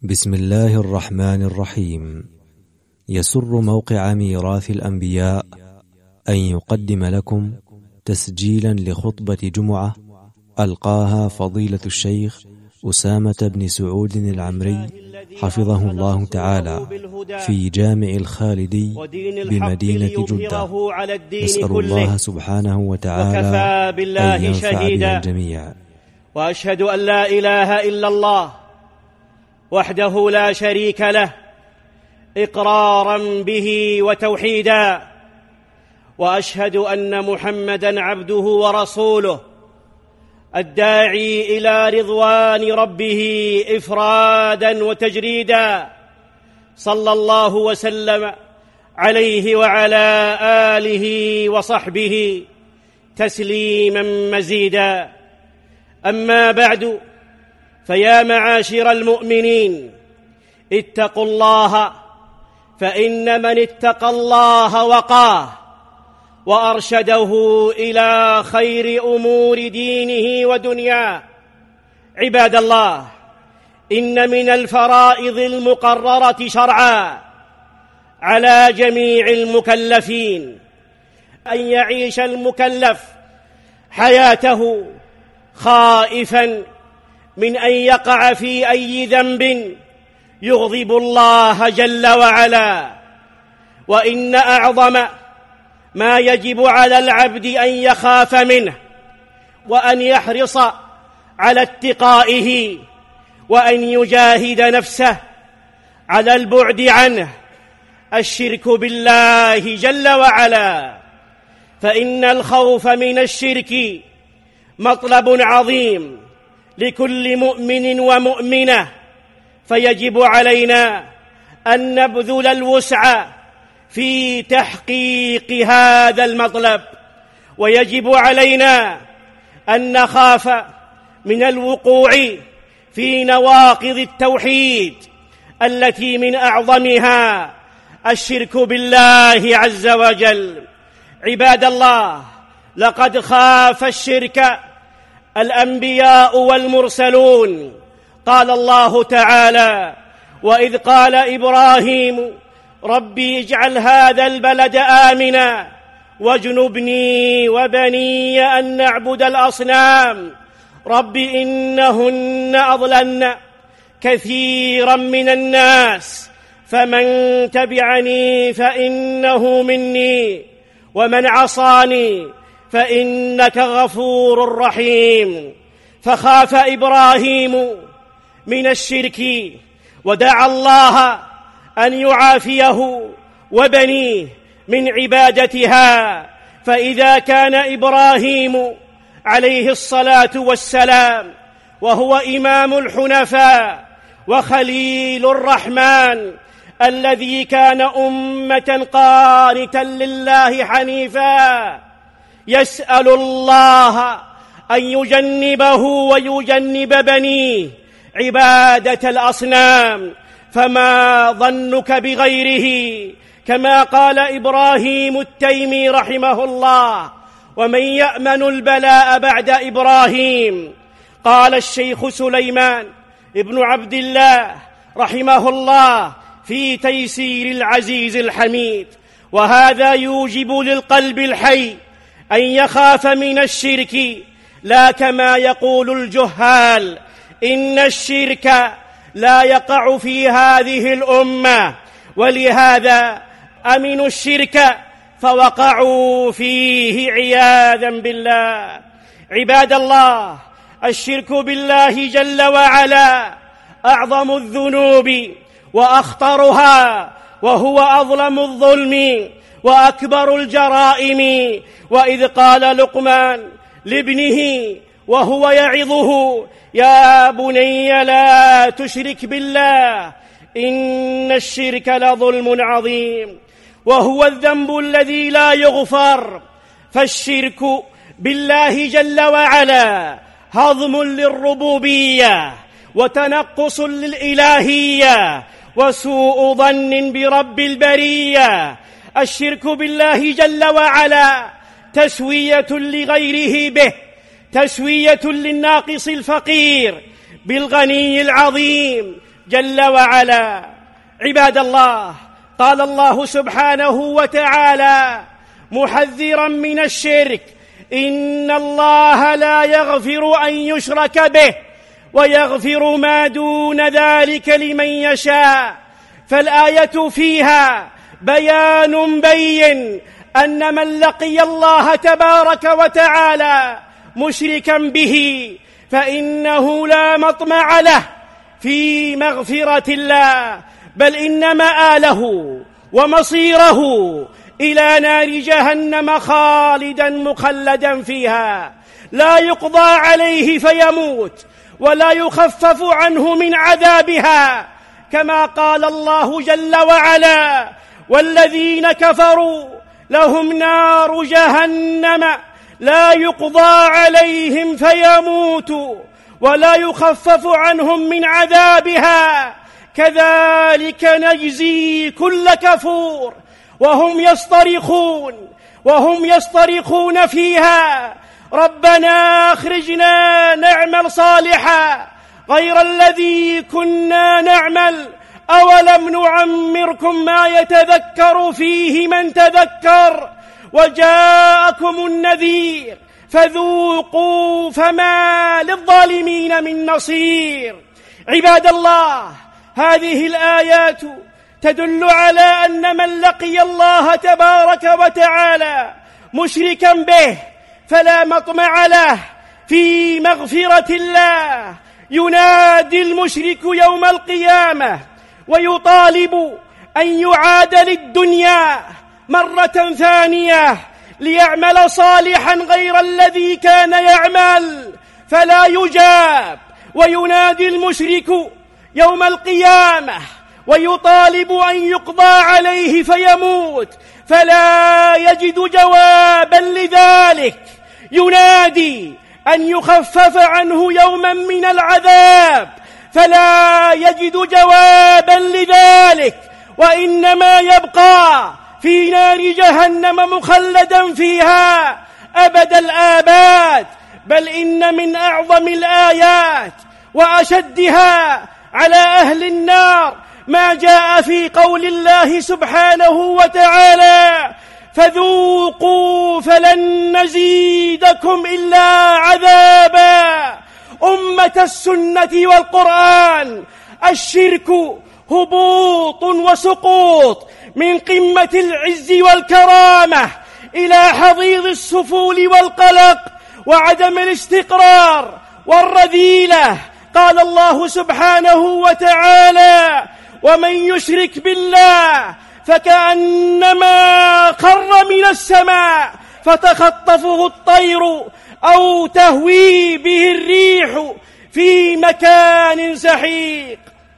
بسم الله الرحمن الرحيم. يسر موقع ميراث الأنبياء أن يقدم لكم تسجيلا لخطبة جمعة ألقاها فضيلة الشيخ أسامة بن سعود العمري حفظه الله تعالى في جامع الخالدي بمدينة جدة. نسأل الله سبحانه وتعالى أن ينفع بنا الجميع. وأشهد أن لا إله إلا الله وحده لا شريك له إقرارا به وتوحيدا، وأشهد أن محمدًا عبده ورسوله الداعي إلى رضوان ربه إفرادا وتجريدا، صلى الله وسلم عليه وعلى آله وصحبه تسليما مزيدا. أما بعد، فيا معاشر المؤمنين، اتقوا الله، فإن من اتقى الله وقاه وأرشده إلى خير أمور دينه ودنياه. عباد الله، إن من الفرائض المقررة شرعا على جميع المكلفين أن يعيش المكلف حياته خائفاً من أن يقع في أي ذنب يغضب الله جل وعلا. وإن أعظم ما يجب على العبد أن يخاف منه وأن يحرص على اتقائه وأن يجاهد نفسه على البعد عنه الشرك بالله جل وعلا، فإن الخوف من الشرك مطلب عظيم لكل مؤمن ومؤمنة، فيجب علينا أن نبذل الوسع في تحقيق هذا المطلب، ويجب علينا أن نخاف من الوقوع في نواقض التوحيد التي من أعظمها الشرك بالله عز وجل. عباد الله، لقد خاف الشرك الأنبياء والمرسلون. قال الله تعالى: وإذ قال إبراهيم ربي اجعل هذا البلد آمنا واجنبني وبني أن نعبد الأصنام رب إنهن أضللن كثيرا من الناس فمن تبعني فإنه مني ومن عصاني فإنك غفور رحيم. فخاف إبراهيم من الشرك ودعا الله أن يعافيه وبنيه من عبادتها، فإذا كان إبراهيم عليه الصلاة والسلام وهو إمام الحنفاء وخليل الرحمن الذي كان أمة قانتا لله حنيفا، يسأل الله أن يجنبه ويجنب بنيه عبادة الأصنام، فما ظنك بغيره؟ كما قال إبراهيم التيمي رحمه الله: ومن يأمن البلاء بعد إبراهيم؟ قال الشيخ سليمان ابن عبد الله رحمه الله في تيسير العزيز الحميد: وهذا يوجب للقلب الحي أن يخاف من الشرك، لا كما يقول الجهال إن الشرك لا يقع في هذه الأمة، ولهذا أمنوا الشرك فوقعوا فيه عياذا بالله. عباد الله، الشرك بالله جل وعلا أعظم الذنوب وأخطرها، وهو أظلم الظلم وأكبر الجرائم. وإذ قال لقمان لابنه وهو يعظه: يا بني لا تشرك بالله إن الشرك لظلم عظيم. وهو الذنب الذي لا يغفر، فالشرك بالله جل وعلا هضم للربوبية وتنقص للإلهية وسوء ظن برب البرية. الشرك بالله جل وعلا تسوية لغيره به، تسوية للناقص الفقير بالغني العظيم، جل وعلا. عباد الله، قال الله سبحانه وتعالى محذرا من الشرك: إن الله لا يغفر أن يشرك به ويغفر ما دون ذلك لمن يشاء. فالآية فيها بيان بين أن من لقي الله تبارك وتعالى مشركا به فإنه لا مطمع له في مغفرة الله، بل إن مآله ومصيره إلى نار جهنم خالدا مخلدا فيها، لا يقضى عليه فيموت ولا يخفف عنه من عذابها، كما قال الله جل وعلا: والذين كفروا لهم نار جهنم لا يقضى عليهم فيموتوا ولا يخفف عنهم من عذابها كذلك نجزي كل كفور. وهم يصطرخون فيها: ربنا أخرجنا نعمل صالحا غير الذي كنا نعمل أولم نعمركم ما يتذكر فيه من تذكر وجاءكم النذير فذوقوا فما للظالمين من نصير. عباد الله، هذه الآيات تدل على أن من لقي الله تبارك وتعالى مشركا به فلا مطمع له في مغفرة الله. ينادي المشرك يوم القيامة ويطالب أن يعاد للدنيا مرة ثانية ليعمل صالحا غير الذي كان يعمل، فلا يجاب. وينادي المشرك يوم القيامة ويطالب أن يقضى عليه فيموت، فلا يجد جوابا لذلك. ينادي أن يخفف عنه يوما من العذاب، فلا يجد جوابا لذلك، وإنما يبقى في نار جهنم مخلدا فيها أبد الآباد. بل إن من أعظم الآيات وأشدها على أهل النار ما جاء في قول الله سبحانه وتعالى: فذوقوا فلن نزيدكم إلا عذابا. أمة السنة والقرآن، الشرك هبوط وسقوط من قمة العز والكرامة إلى حضيض السفول والقلق وعدم الاستقرار والرذيلة. قال الله سبحانه وتعالى: ومن يشرك بالله فكأنما خر من السماء فتخطفه الطير أو تهوي به الريح في مكان سحيق.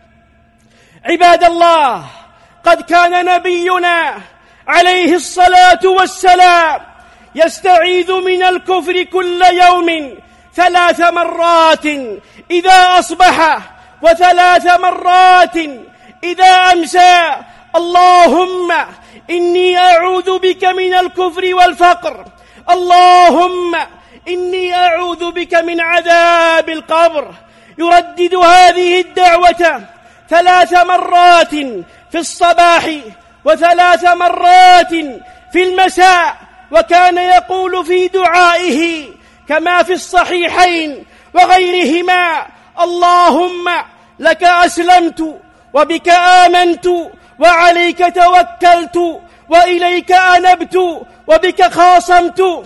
عباد الله، قد كان نبينا عليه الصلاة والسلام يستعيذ من الكفر كل يوم 3 مرات إذا أصبح و3 مرات إذا أمسى: اللهم إني أعوذ بك من الكفر والفقر، اللهم إني أعوذ بك من عذاب القبر. يردد هذه الدعوة 3 مرات في الصباح و3 مرات في المساء، وكان يقول في دعائه كما في الصحيحين وغيرهما: اللهم لك أسلمت وبك آمنت وعليك توكلت وإليك أنبت وبك خاصمت.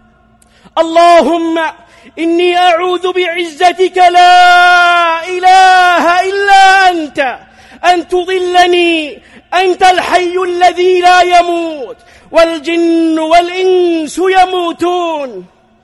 اللهم إني أعوذ بعزتك لا إله إلا أنت أن تضلني، أنت الحي الذي لا يموت والجن والإنس يموتون.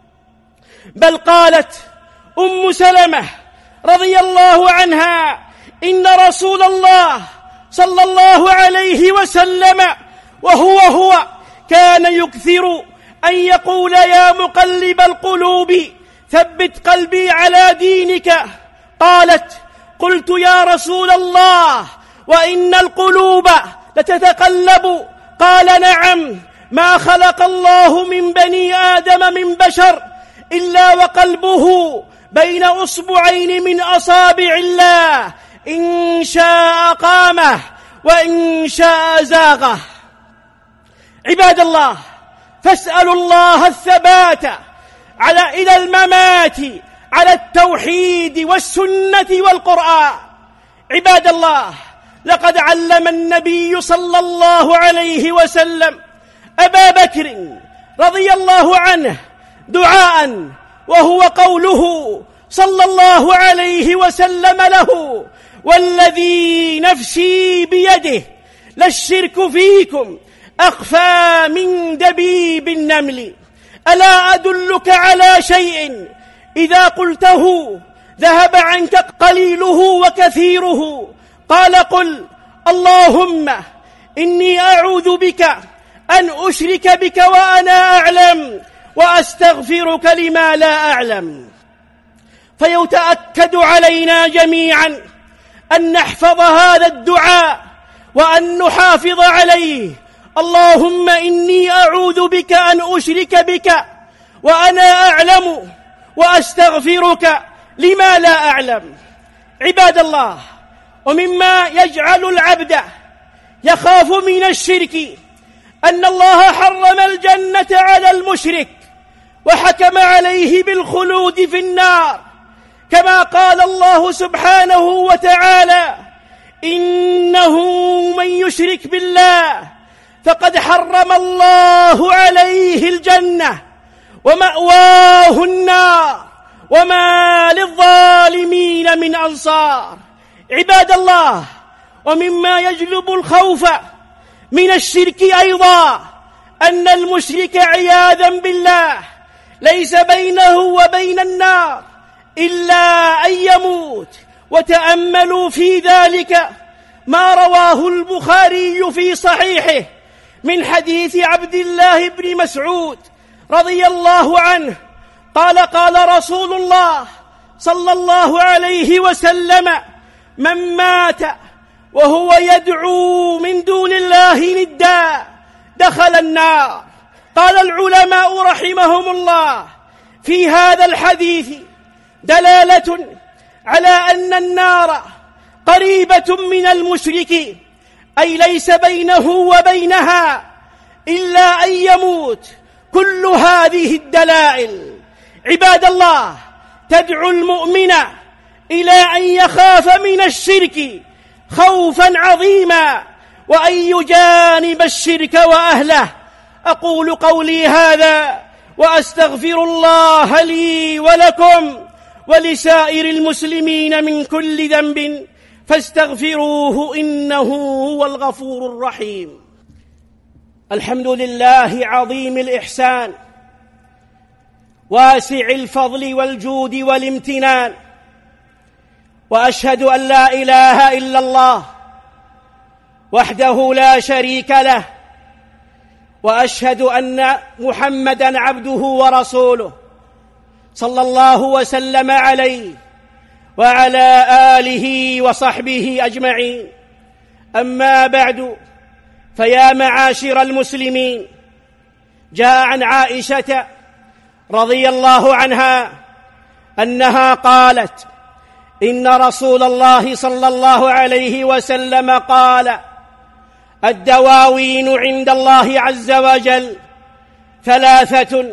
بل قالت أم سلمة رضي الله عنها: إن رسول الله صلى الله عليه وسلم وهو كان يكثر أن يقول: يا مقلب القلوب ثبت قلبي على دينك. قالت: قلت يا رسول الله وإن القلوب لتتقلب؟ قال: نعم، ما خلق الله من بني آدم من بشر إلا وقلبه بين أصبعين من أصابع الله، إن إن شاء قامه وإن شاء زاغه. عباد الله، فاسألوا الله الثبات إلى الممات على التوحيد والسنة والقرآن. عباد الله، لقد علم النبي صلى الله عليه وسلم أبا بكر رضي الله عنه دعاء، وهو قوله صلى الله عليه وسلم له: والذي نفسي بيده للشرك فيكم أخفى من دبيب النمل. ألا أدلك على شيء إذا قلته ذهب عنك قليله وكثيره؟ قال: قل اللهم إني أعوذ بك أن أشرك بك وأنا أعلم، وأستغفرك لما لا أعلم. فيتأكد علينا جميعا أن نحفظ هذا الدعاء وأن نحافظ عليه. اللهم إني أعوذ بك أن أشرك بك وأنا أعلم، وأستغفرك لما لا أعلم. عباد الله، ومما يجعل العبد يخاف من الشرك أن الله حرم الجنة على المشرك وحكم عليه بالخلود في النار، كما قال الله سبحانه وتعالى: إنه من يشرك بالله فقد حرم الله عليه الجنة ومأواه النار وما للظالمين من أنصار. عباد الله، ومما يجلب الخوف من الشرك أيضا أن المشرك عياذا بالله ليس بينه وبين النار إلا أن يموت. وتأملوا في ذلك ما رواه البخاري في صحيحه من حديث عبد الله بن مسعود رضي الله عنه قال: قال رسول الله صلى الله عليه وسلم: من مات وهو يدعو من دون الله ندا دخل النار. قال العلماء رحمهم الله: في هذا الحديث دلالة على أن النار قريبة من المشرك، أي ليس بينه وبينها إلا أن يموت. كل هذه الدلائل عباد الله تدعو المؤمن إلى أن يخاف من الشرك خوفا عظيما، وأن يجانب الشرك وأهله. أقول قولي هذا وأستغفر الله لي ولكم ولسائر المسلمين من كل ذنب فاستغفروه إنه هو الغفور الرحيم. الحمد لله عظيم الإحسان واسع الفضل والجود والامتنان، وأشهد أن لا إله إلا الله وحده لا شريك له، وأشهد أن محمدًا عبده ورسوله صلى الله وسلم عليه وعلى آله وصحبه أجمعين. أما بعد، فيا معاشر المسلمين، جاء عن عائشة رضي الله عنها أنها قالت: إن رسول الله صلى الله عليه وسلم قال: الدواوين عند الله عز وجل ثلاثة: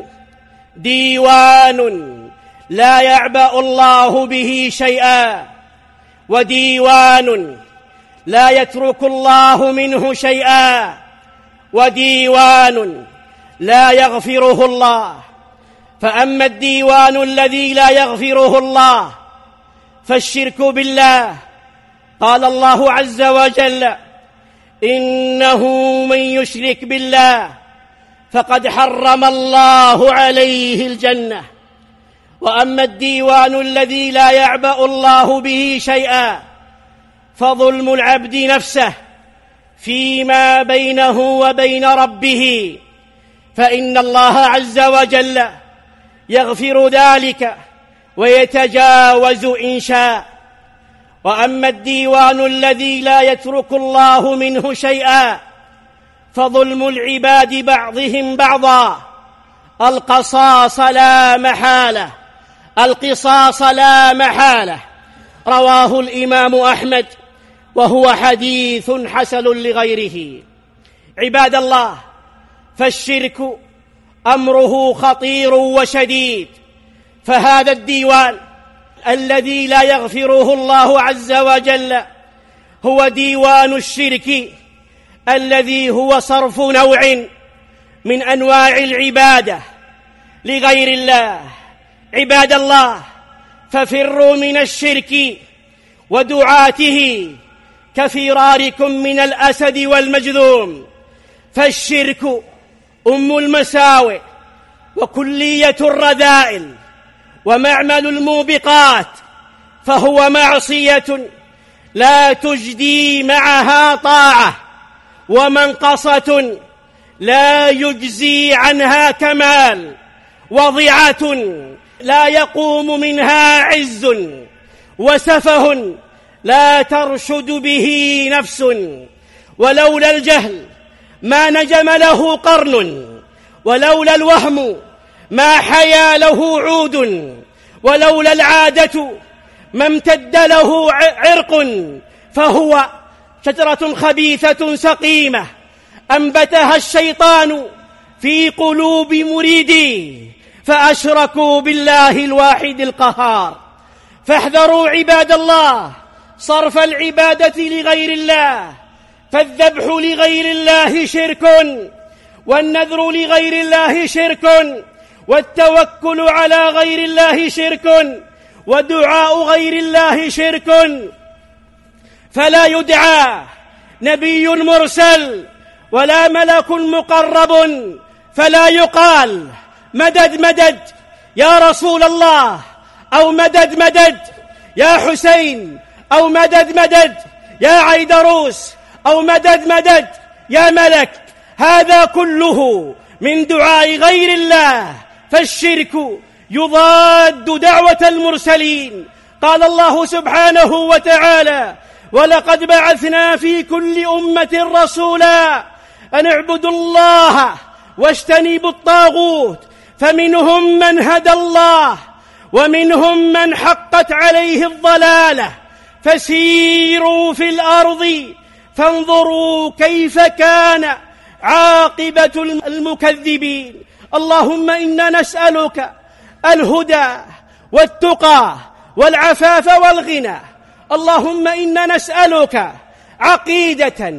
ديوان لا يعبأ الله به شيئا، وديوان لا يترك الله منه شيئا، وديوان لا يغفره الله. فأما الديوان الذي لا يغفره الله فالشرك بالله، قال الله عز وجل: إنه من يشرك بالله فقد حرم الله عليه الجنة. وأما الديوان الذي لا يعبأ الله به شيئا فظلم العبد نفسه فيما بينه وبين ربه، فإن الله عز وجل يغفر ذلك ويتجاوز إن شاء. وأما الديوان الذي لا يترك الله منه شيئا فظلم العباد بعضهم بعضا. القصاص لا محالة، القصاص لا محالة. رواه الإمام أحمد وهو حديث حسن لغيره. عباد الله، فالشرك أمره خطير وشديد، فهذا الديوان الذي لا يغفره الله عز وجل هو ديوان الشرك الذي هو صرف نوع من أنواع العبادة لغير الله. عباد الله، ففروا من الشرك ودعاته كفراركم من الأسد والمجذوم، فالشرك أم المساوئ وكلية الرذائل ومعمل الموبقات، فهو معصية لا تجدي معها طاعة، ومنقصة لا يجزي عنها كمال، وضيعة لا يقوم منها عز، وسفه لا ترشد به نفس. ولولا الجهل ما نجم له قرن، ولولا الوهم ما حيا له عود، ولولا العادة ما امتد له عرق، فهو شجرة خبيثة سقيمة أنبتها الشيطان في قلوب مريديه، فأشركوا بالله الواحد القهار. فاحذروا عباد الله صرف العبادة لغير الله، فالذبح لغير الله شرك، والنذر لغير الله شرك، والتوكل على غير الله شرك، ودعاء غير الله شرك. فلا يدعى نبي مرسل ولا ملك مقرب فلا يقال مدد مدد يا رسول الله، أو مدد مدد يا حسين، أو مدد مدد يا عيدروس، أو مدد مدد يا ملك. هذا كله من دعاء غير الله، فالشرك يضاد دعوة المرسلين. قال الله سبحانه وتعالى: ولقد بعثنا في كل أمة رسولا أن اعبدوا الله واجتنبوا الطاغوت، فمنهم من هدى الله ومنهم من حقت عليه الضلالة، فسيروا في الأرض فانظروا كيف كان عاقبة المكذبين. اللهم إنا نسألك الهدى والتقى والعفاف والغنى. اللهم إنا نسألك عقيدة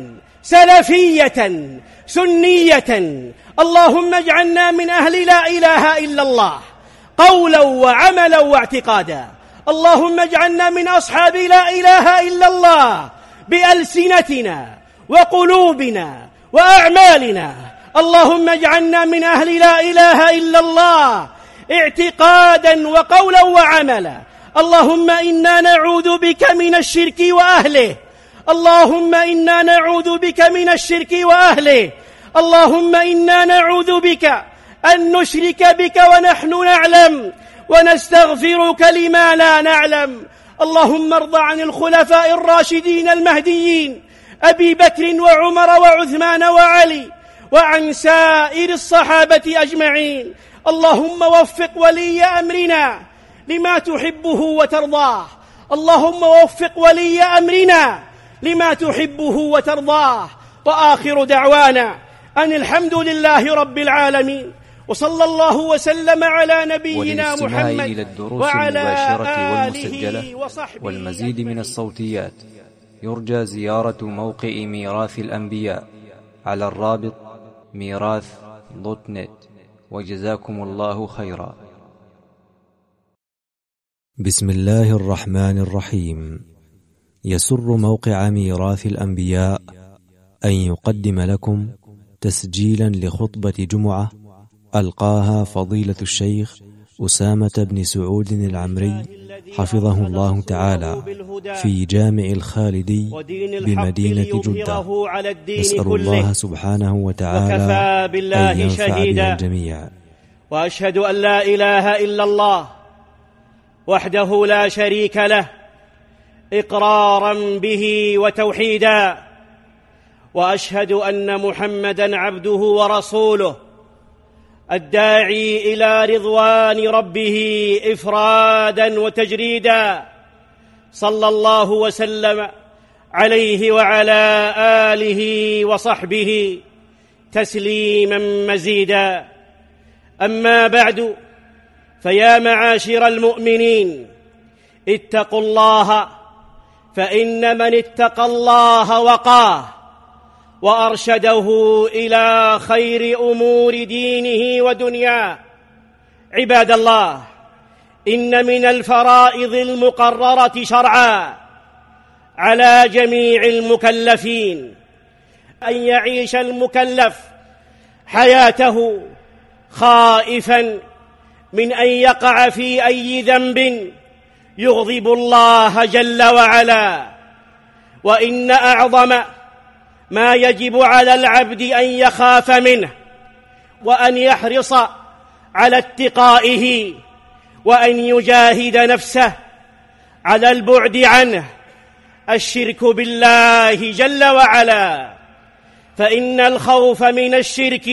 سلفية سنية. اللهم اجعلنا من أهل لا إله إلا الله قولا وعملا واعتقادا. اللهم اجعلنا من أصحاب لا إله إلا الله بألسنتنا وقلوبنا وأعمالنا. اللهم اجعلنا من أهل لا إله إلا الله اعتقادا وقولا وعملا. اللهم إنا نعوذ بك من الشرك وأهله. اللهم إنا نعوذ بك من الشرك وأهله. اللهم إنا نعوذ بك أن نشرك بك ونحن نعلم، ونستغفرك لما لا نعلم. اللهم ارض عن الخلفاء الراشدين المهديين أبي بكر وعمر وعثمان وعلي، وعن سائر الصحابة أجمعين. اللهم وفق ولي أمرنا لما تحبه وترضاه. اللهم وفق ولي أمرنا لما تحبه وترضاه. وآخر دعوانا أن الحمد لله رب العالمين، وصلى الله وسلم على نبينا محمد إلى الدروس وعلى المباشرة والمسجلة والمسجلة والمزيد من الصوتيات، يرجى زيارة موقع ميراث الأنبياء على الرابط ميراث.net. وجزاكم الله خيرا. بسم الله الرحمن الرحيم. يسر موقع ميراث الأنبياء أن يقدم لكم تسجيلا لخطبة جمعة ألقاها فضيلة الشيخ أسامة بن سعود العمري حفظه الله تعالى في جامع الخالدي بمدينة جدة. نسأل الله سبحانه وتعالى أن ينفع بنا الجميع. وأشهد أن لا إله إلا الله وحده لا شريك له إقرارا به وتوحيدا، وأشهد أن محمدًا عبده ورسوله الداعي إلى رضوان ربه إفرادًا وتجريدًا. صلى الله وسلم عليه وعلى آله وصحبه تسليما مزيدا. أما بعد، فيا معاشر المؤمنين، اتقوا الله، فإن من اتقى الله وقاه وأرشده إلى خير أمور دينه ودنياه. عباد الله، إن من الفرائض المقررة شرعا على جميع المكلفين أن يعيش المكلف حياته خائفا من أن يقع في أي ذنب يغضب الله جل وعلا. وإن أعظم ما يجب على العبد أن يخاف منه وأن يحرص على اتقائه وأن يجاهد نفسه على البعد عنه الشرك بالله جل وعلا، فإن الخوف من الشرك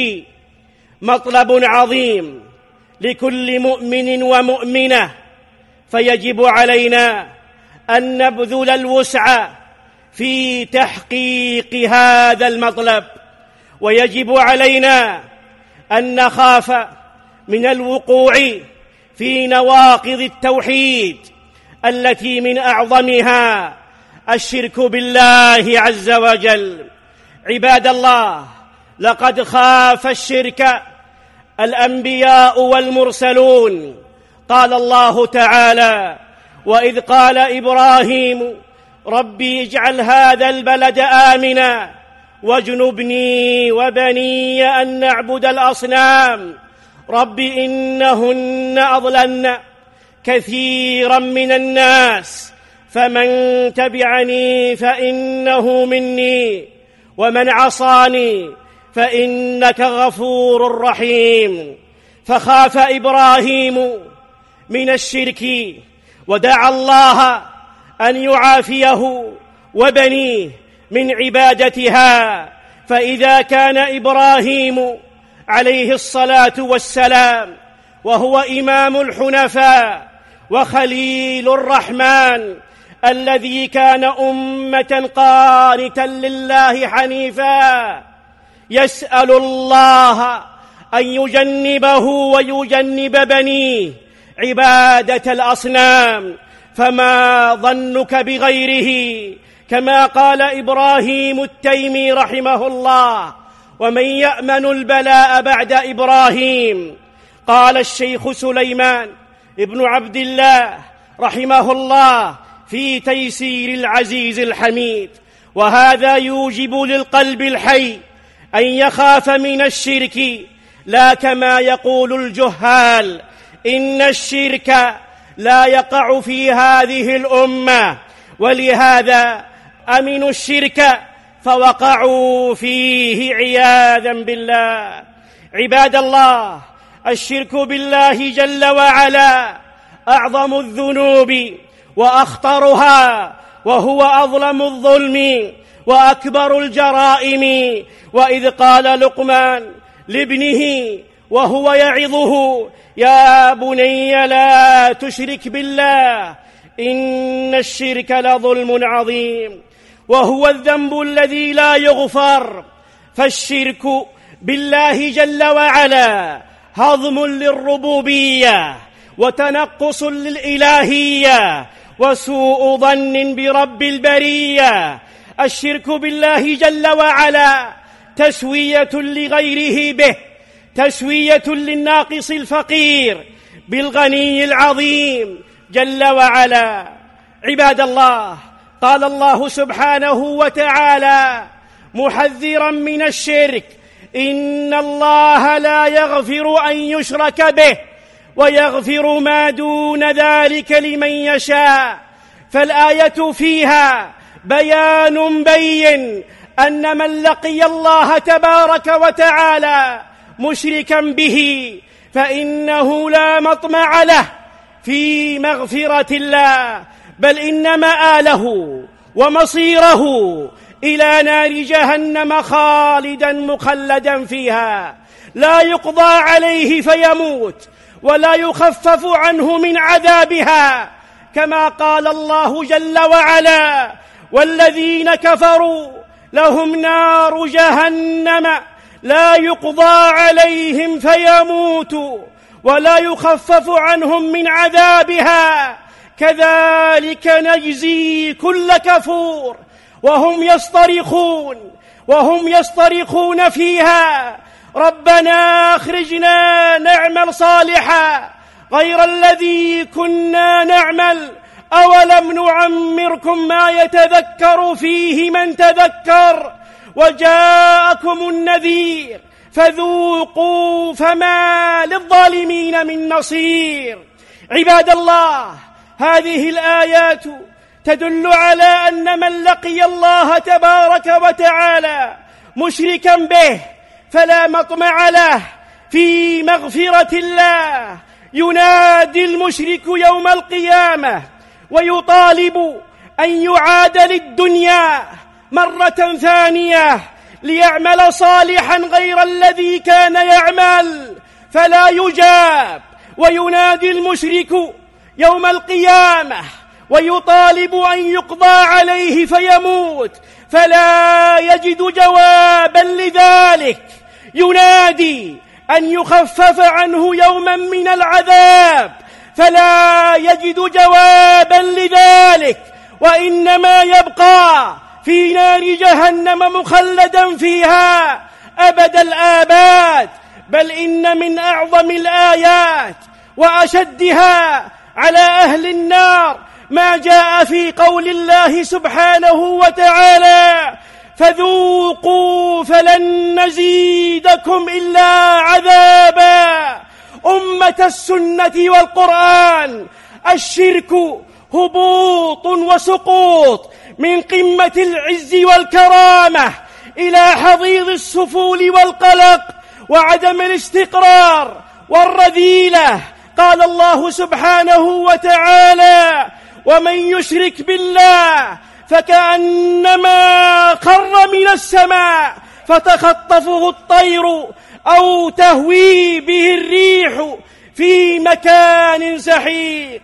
مطلب عظيم لكل مؤمن ومؤمنة، فيجب علينا أن نبذل الوسع في تحقيق هذا المطلب، ويجب علينا أن نخاف من الوقوع في نواقض التوحيد التي من أعظمها الشرك بالله عز وجل. عباد الله، لقد خاف الشرك الأنبياء والمرسلون. قال الله تعالى: وإذ قال إبراهيم ربي اجعل هذا البلد آمنا واجنبني وبني أن نعبد الأصنام رب إنهن أضللن كثيرا من الناس فمن تبعني فإنه مني ومن عصاني فإنك غفور رحيم. فخاف إبراهيم من الشرك ودعا الله أن يعافيه وبنيه من عبادتها. فإذا كان إبراهيم عليه الصلاة والسلام وهو إمام الحنفاء وخليل الرحمن الذي كان أمة قانتا لله حنيفا، يسأل الله أن يجنبه ويجنب بنيه عبادة الأصنام، فما ظنك بغيره؟ كما قال إبراهيم التيمي رحمه الله: ومن يأمن البلاء بعد إبراهيم؟ قال الشيخ سليمان ابن عبد الله رحمه الله في تيسير العزيز الحميد: وهذا يوجب للقلب الحي أن يخاف من الشرك، لا كما يقول الجهال إن الشرك لا يقع في هذه الأمة، ولهذا أمنوا الشرك فوقعوا فيه عياذا بالله. عباد الله، الشرك بالله جل وعلا أعظم الذنوب وأخطرها، وهو أظلم الظلم وأكبر الجرائم. وإذ قال لقمان لابنه وهو يعظه: يا بني لا تشرك بالله إن الشرك لظلم عظيم. وهو الذنب الذي لا يغفر، فالشرك بالله جل وعلا هضم للربوبية وتنقص للإلهية وسوء ظن برب البرية. الشرك بالله جل وعلا تسوية لغيره به، تسوية للناقص الفقير بالغني العظيم جل وعلا. عباد الله، قال الله سبحانه وتعالى محذرا من الشرك: إن الله لا يغفر أن يشرك به ويغفر ما دون ذلك لمن يشاء. فالآية فيها بيان بين أن من لقي الله تبارك وتعالى مشركا به فإنه لا مطمع له في مغفرة الله، بل إن مآله ومصيره إلى نار جهنم خالدا مخلدا فيها، لا يقضى عليه فيموت ولا يخفف عنه من عذابها، كما قال الله جل وعلا: والذين كفروا لهم نار جهنم لا يقضى عليهم فيموتوا ولا يخفف عنهم من عذابها كذلك نجزي كل كفور. وهم يصطرخون فيها ربنا أخرجنا نعمل صالحا غير الذي كنا نعمل أولم نعمركم ما يتذكر فيه من تذكر وجاءكم النذير فذوقوا فما للظالمين من نصير. عباد الله، هذه الآيات تدل على أن من لقي الله تبارك وتعالى مشركا به فلا مطمع له في مغفرة الله، ينادي المشرك يوم القيامة ويطالب أن يعاد للدنيا مرة ثانية ليعمل صالحا غير الذي كان يعمل فلا يجاب، وينادي المشرك يوم القيامة ويطالب أن يقضى عليه فيموت فلا يجد جوابا لذلك، ينادي أن يخفف عنه يوما من العذاب فلا يجد جوابا لذلك، وإنما يبقى في نار جهنم مخلدا فيها أبد الآباد. بل إن من أعظم الآيات وأشدها على أهل النار ما جاء في قول الله سبحانه وتعالى فذوقوا فلن نزيدكم إلا عذابا. أمة السنة والقرآن، الشرك هبوط وسقوط من قمة العز والكرامة إلى حضيض السفول والقلق وعدم الاستقرار والرذيلة. قال الله سبحانه وتعالى ومن يشرك بالله فكأنما خر من السماء فتخطفه الطير أو تهوي به الريح في مكان سحيق.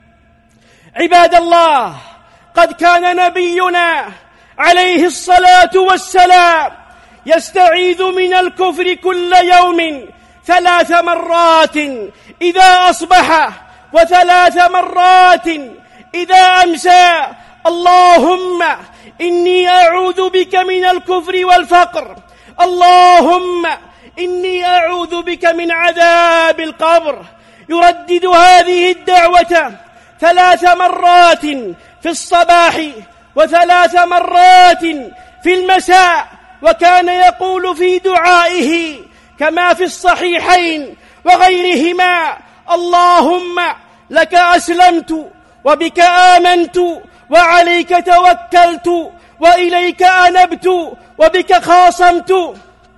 عباد الله، قد كان نبينا عليه الصلاة والسلام يستعيذ من الكفر كل يوم 3 مرات إذا أصبح و3 مرات إذا أمسى. اللهم إني أعوذ بك من الكفر والفقر، اللهم إني أعوذ بك من عذاب القبر. يردد هذه الدعوة 3 مرات في الصباح و3 مرات في المساء، وكان يقول في دعائه كما في الصحيحين وغيرهما اللهم لك أسلمت وبك آمنت وعليك توكلت وإليك أنبت وبك خاصمت.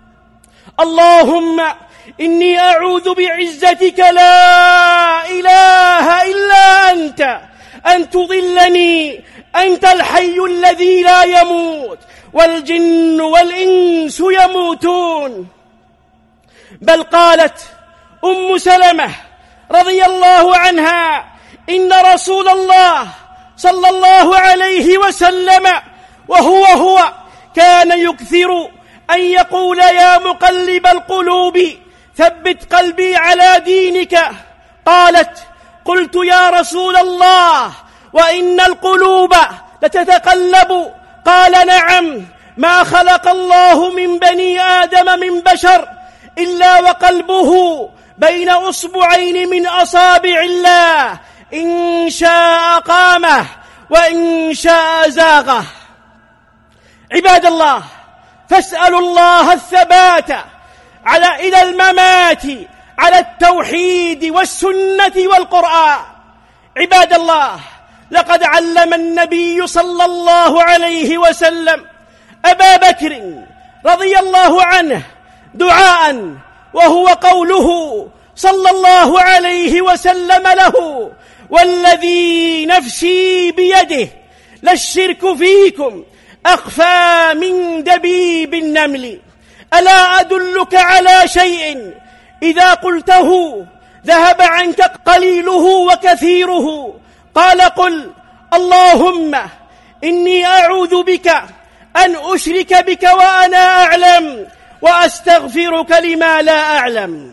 اللهم إني أعوذ بعزتك لا إله إلا أنت أن تضلني، أنت الحي الذي لا يموت والجن والإنس يموتون. بل قالت أم سلمة رضي الله عنها إن رسول الله صلى الله عليه وسلم وهو كان يكثر أن يقول يا مقلب القلوب ثبت قلبي على دينك. قالت قلت يا رسول الله وإن القلوب لتتقلب؟ قال نعم، ما خلق الله من بني آدم من بشر إلا وقلبه بين أصبعين من أصابع الله، إن شاء قامه وإن شاء زاغه. عباد الله، فاسألوا الله الثبات إلى الممات على التوحيد والسنة والقرآن. عباد الله، لقد علم النبي صلى الله عليه وسلم أبا بكر رضي الله عنه دعاء، وهو قوله صلى الله عليه وسلم له والذي نفسي بيده للشرك فيكم أخفى من دبيب النمل. ألا أدلك على شيء إذا قلته ذهب عنك قليله وكثيره؟ قال قل اللهم إني أعوذ بك أن أشرك بك وأنا أعلم وأستغفرك لما لا أعلم.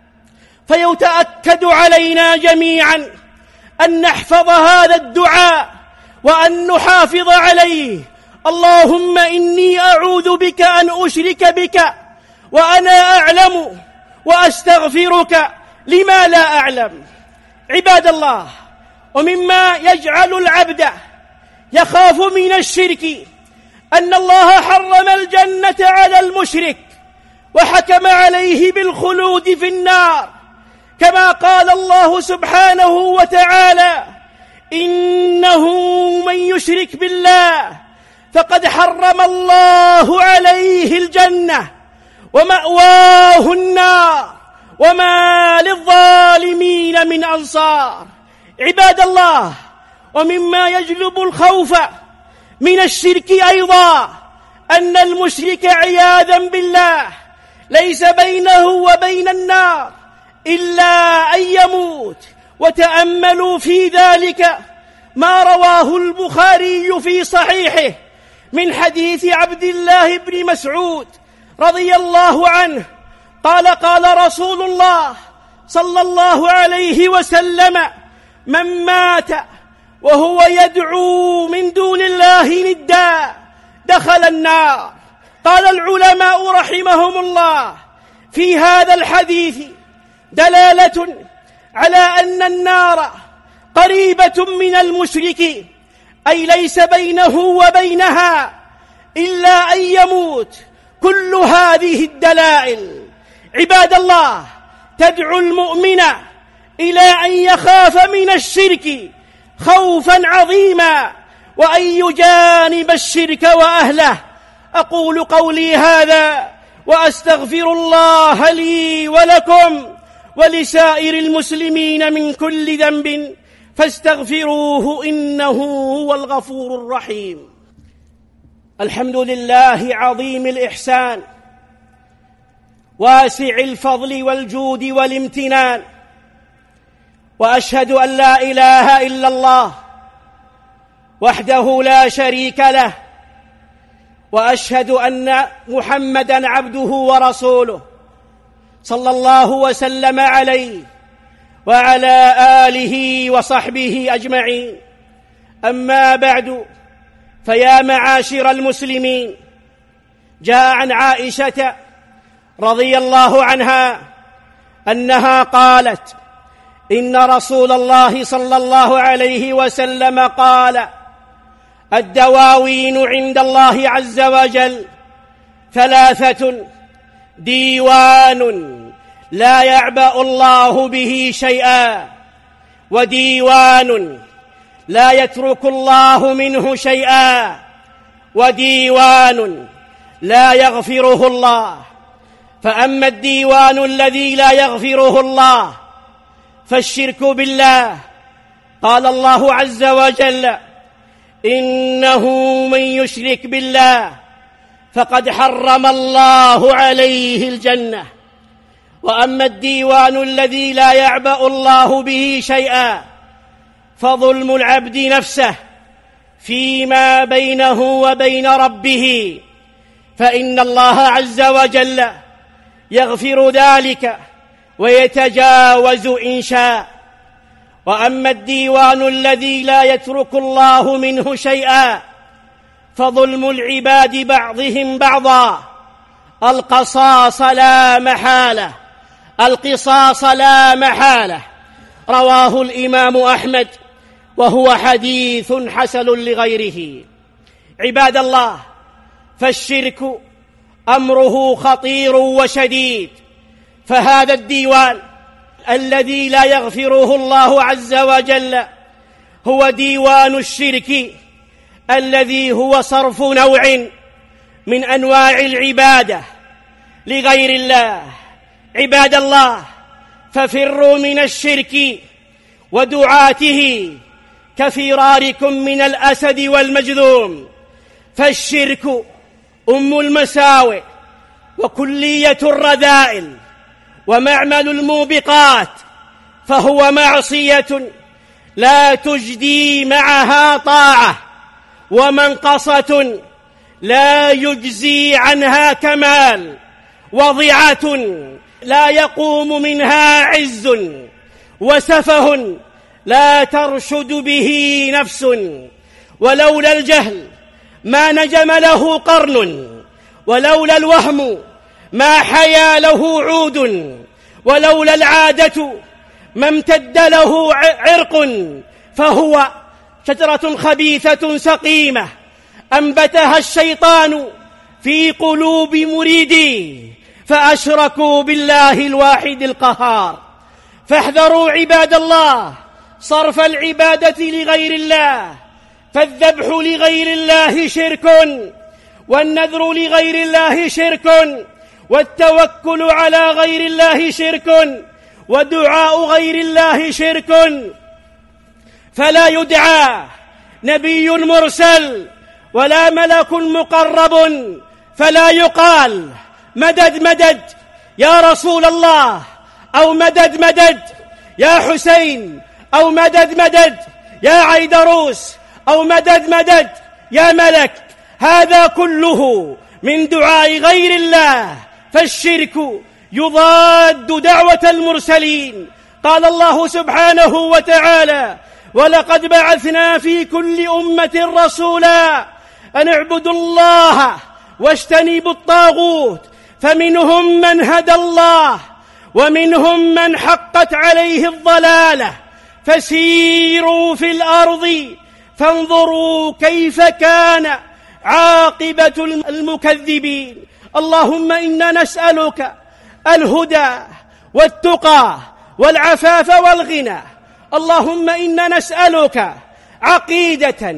فيتأكد علينا جميعا أن نحفظ هذا الدعاء وأن نحافظ عليه. اللهم إني أعوذ بك أن أشرك بك وأنا أعلم وأستغفرك لما لا أعلم. عباد الله، ومما يجعل العبد يخاف من الشرك أن الله حرم الجنة على المشرك وحكم عليه بالخلود في النار، كما قال الله سبحانه وتعالى: إنه من يشرك بالله فقد حرم الله عليه الجنة ومأواه النار وما للظالمين من أنصار. عباد الله، ومما يجلب الخوف من الشرك أيضا أن المشرك عياذا بالله ليس بينه وبين النار إلا أن يموت. وتأملوا في ذلك ما رواه البخاري في صحيحه من حديث عبد الله بن مسعود رضي الله عنه قال: قال رسول الله صلى الله عليه وسلم: من مات وهو يدعو من دون الله ندا دخل النار. قال العلماء رحمهم الله: في هذا الحديث دلالة على أن النار قريبة من المشرك، أي ليس بينه وبينها إلا أن يموت. كل هذه الدلائل عباد الله تدعو المؤمن إلى أن يخاف من الشرك خوفا عظيما وأن يجانب الشرك وأهله. أقول قولي هذا وأستغفر الله لي ولكم ولسائر المسلمين من كل ذنب فاستغفروه إنه هو الغفور الرحيم. الحمد لله عظيم الإحسان واسع الفضل والجود والامتنان، وأشهد أن لا إله إلا الله وحده لا شريك له، وأشهد أن محمدًا عبده ورسوله صلى الله وسلم عليه وعلى آله وصحبه أجمعين. أما بعد، فيا معاشر المسلمين، جاء عن عائشة رضي الله عنها أنها قالت: إن رسول الله صلى الله عليه وسلم قال: الدواوين عند الله عز وجل ثلاثة: ديوان لا يعبأ الله به شيئا، وديوان لا يترك الله منه شيئا، وديوان لا يغفره الله. فأما الديوان الذي لا يغفره الله فالشرك بالله، قال الله عز وجل: إنه من يشرك بالله فقد حرم الله عليه الجنة. وأما الديوان الذي لا يعبأ الله به شيئا فظلم العبد نفسه فيما بينه وبين ربه، فإن الله عز وجل يغفر ذلك ويتجاوز إن شاء. وأما الديوان الذي لا يترك الله منه شيئا فظلم العباد بعضهم بعضا، القصاص لا محالة، القصاص لا محالة. رواه الإمام أحمد وهو حديث حسن لغيره. عباد الله، فالشرك أمره خطير وشديد، فهذا الديوان الذي لا يغفره الله عز وجل هو ديوان الشرك الذي هو صرف نوع من أنواع العبادة لغير الله. عباد الله، ففروا من الشرك ودعاته كفراركم من الأسد والمجذوم، فالشرك أم المساوئ وكلية الرذائل ومعمل الموبقات، فهو معصية لا تجدي معها طاعة ومنقصة لا يجزي عنها كمال، وضيعة لا يقوم منها عز، وسفه لا ترشد به نفس. ولولا الجهل ما نجم له قرن، ولولا الوهم ما حيا له عود، ولولا العادة ما امتد له عرق. فهو شجرة خبيثة سقيمة أنبتها الشيطان في قلوب مريدي، فأشركوا بالله الواحد القهار. فاحذروا عباد الله صرف العبادة لغير الله، فالذبح لغير الله شرك، والنذر لغير الله شرك، والتوكل على غير الله شرك، ودعاء غير الله شرك. فلا يدعى نبي مرسل ولا ملك مقرب فلا يقال مدد مدد يا رسول الله، أو مدد مدد يا حسين، أو مدد مدد يا عيدروس، أو مدد مدد يا ملك. هذا كله من دعاء غير الله، فالشرك يضاد دعوة المرسلين. قال الله سبحانه وتعالى: ولقد بعثنا في كل أمة رسولا أن اعبدوا الله واجتنبوا الطاغوت، فمنهم من هدى الله ومنهم من حقت عليه الضلالة، فسيروا في الأرض فانظروا كيف كان عاقبة المكذبين. اللهم إنا نسألك الهدى والتقى والعفاف والغنى. اللهم إنا نسألك عقيدة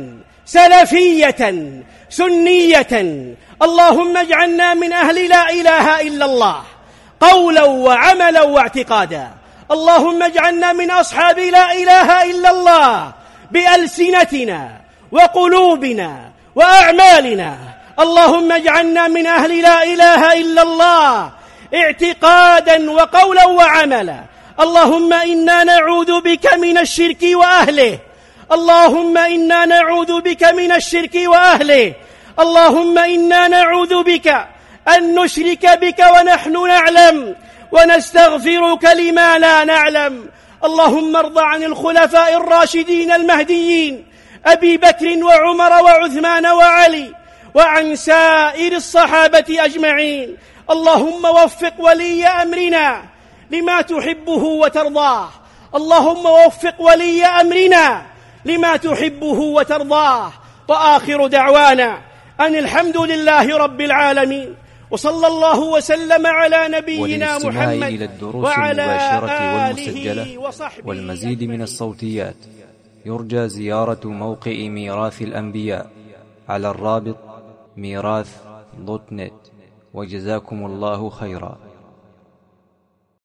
سلفية سنية. اللهم اجعلنا من أهل لا إله إلا الله قولا وعملا واعتقادا. اللهم اجعلنا من أصحاب لا إله إلا الله بألسنتنا وقلوبنا وأعمالنا. اللهم اجعلنا من أهل لا إله إلا الله اعتقادا وقولا وعملا. اللهم إنا نعوذ بك من الشرك وأهله. اللهم إنا نعوذ بك من الشرك وأهله. اللهم إنا نعوذ بك أن نشرك بك ونحن نعلم، ونستغفرك لما لا نعلم. اللهم ارض عن الخلفاء الراشدين المهديين أبي بكر وعمر وعثمان وعلي، وعن سائر الصحابة أجمعين. اللهم وفق ولي أمرنا لما تحبه وترضاه. اللهم وفق ولي أمرنا لما تحبه وترضاه. وآخر دعوانا أن الحمد لله رب العالمين، وصلى الله وسلم على نبينا محمد إلى الدروس المباشرة والمسجلة والمزيد من الصوتيات يرجى زيارة موقع ميراث الأنبياء على الرابط ميراث.net. وجزاكم الله خيرا.